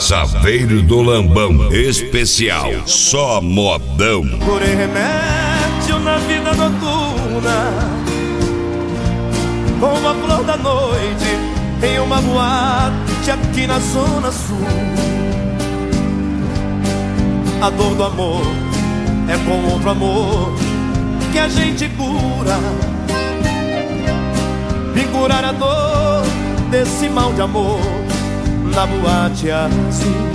Saveiro do Lambão especial, só modão. Curei remédio na vida noturna, como a flor da noite em uma boate aqui na zona sul. A dor do amor é com outro amor que a gente cura. Vim curar a dor desse mal de amor na boate azul.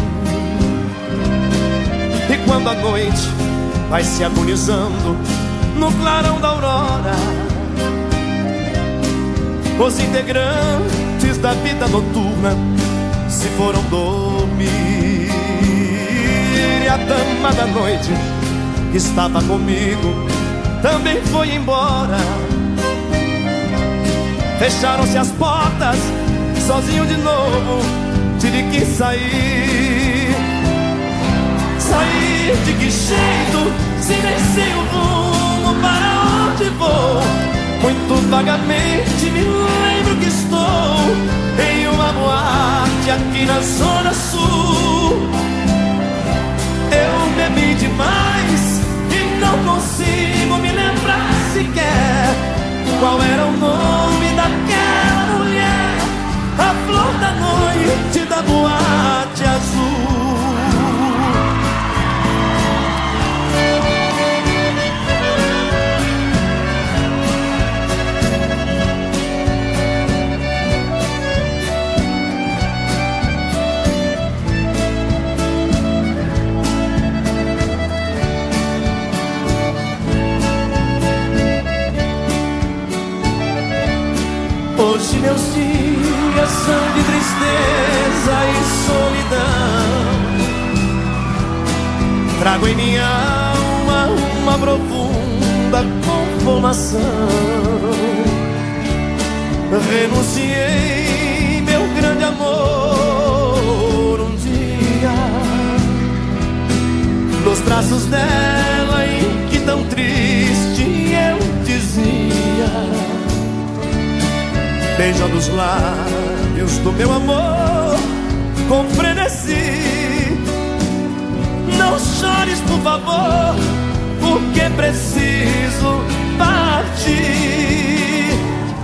E quando a noite vai se agonizando no clarão da aurora, os integrantes da vida noturna se foram dormir. E a dama da noite que estava comigo também foi embora. Fecharam-se as portas, sozinho de novo tive que sair. Sair de que jeito, se nem sei o rumo para onde vou. Muito vagamente me lembro que estou em uma boate aqui na zona sul. Eu bebi demais e não consigo me lembrar sequer qual era o nome daquela mulher, a flor da noite da boate azul. Hoje meus dias são de tristeza e solidão. Trago em minha alma uma profunda conformação. Renunciei meu grande amor um dia nos braços dela, em que tão triste eu dizia, beijando os lábios do meu amor com frenesi: não chores, por favor, porque preciso partir.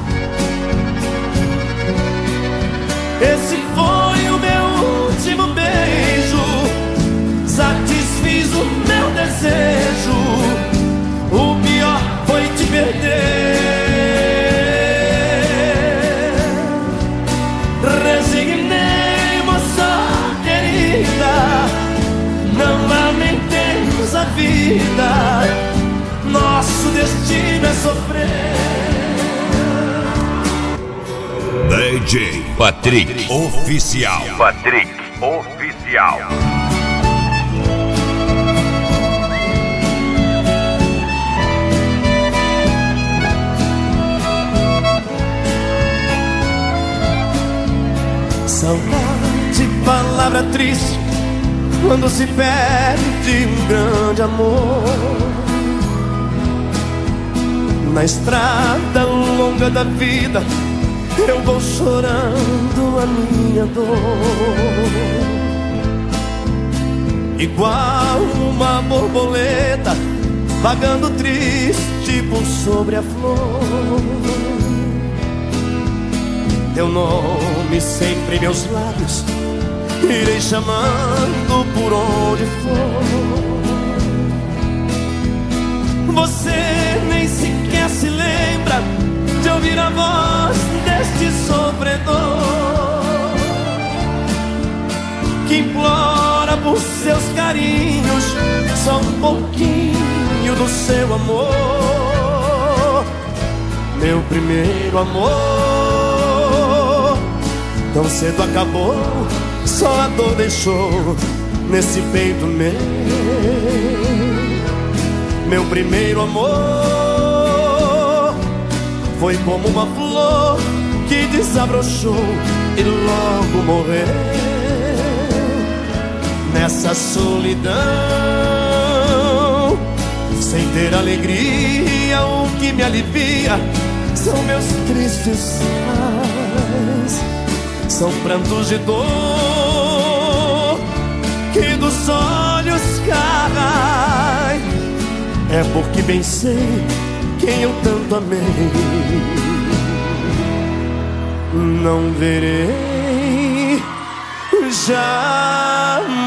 Esse foi o meu último beijo, satisfiz o meu desejo. O pior foi te perder. Resignei, moça querida, não lamentemos a vida, nosso destino é sofrer. DJ Patrick Oficial. Patrick Oficial. Saudade, palavra triste quando se perde um grande amor. Na estrada longa da vida eu vou chorando a minha dor, igual uma borboleta vagando triste por sobre a flor. Teu nome sempre em meus lábios, irei chamando por onde for. Você nem sequer se lembra de ouvir a voz deste sofredor que implora por seus carinhos só um pouquinho do seu amor. Meu primeiro amor tão cedo acabou, só a dor deixou nesse peito meu. Meu primeiro amor foi como uma flor que desabrochou e logo morreu. Nessa solidão, sem ter alegria, o que me alivia são meus tristes pais, são prantos de dor dos olhos cai, é porque bem sei quem eu tanto amei. Não verei jamais.